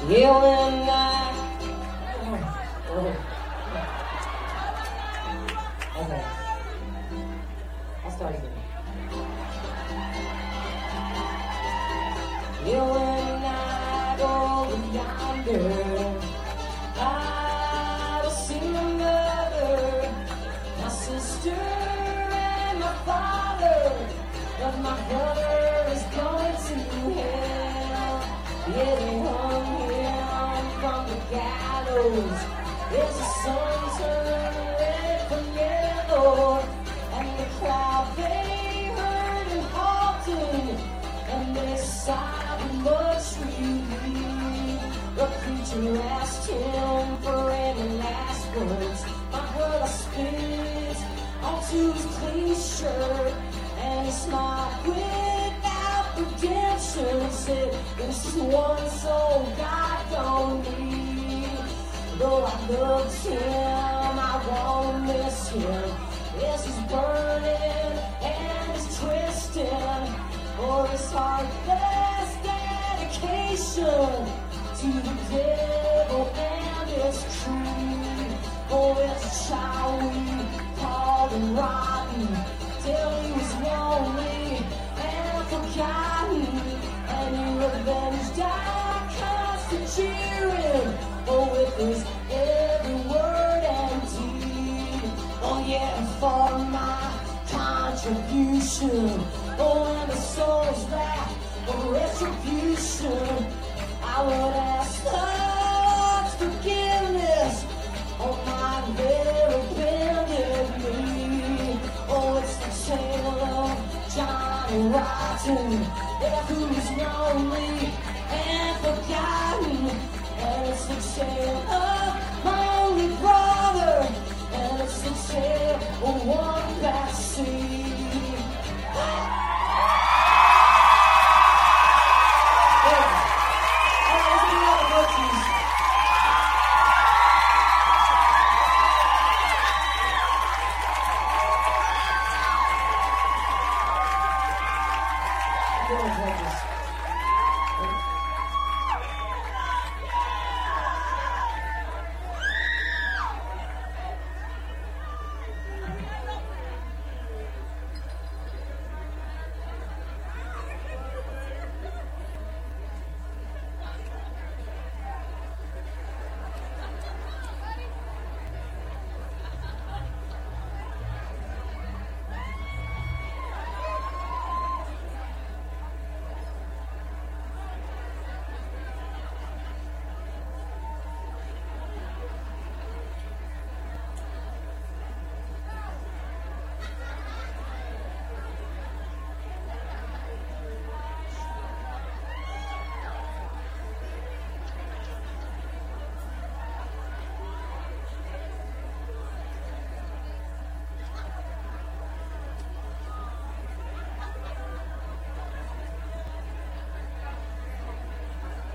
Yeah, when okay, I'll start again. Yeah, when I go yonder, I will see my mother, my sister, and my father. But my brother is going to hell. Yeah, they hung him from the gallows. As the sun turned red from yellow, and the crowd they heard him halting, and they sighed much relief. The preacher asked him for any last words. My brother spit onto his clean shirt, and he smiled without redemption. Said, "This is one soul God don't need. Though I loved him, I won't miss him. Yes, he's burning and he's twisting for his heartless dedication to the devil and his creed. Oh, it's a child we called him rotten, till he was lonely and forgotten, and he revenged our constant cheering, oh, with his every word and deed. Oh yeah, and for my contribution, oh, and the souls that of retribution, I would ask God's forgiveness on my very bended knee. Oh, it's the tale of Johnny Rotten, yeah, who's lonely and forgotten. And it's the tale of my only brother, and it's the tale of one backseat. Thank you.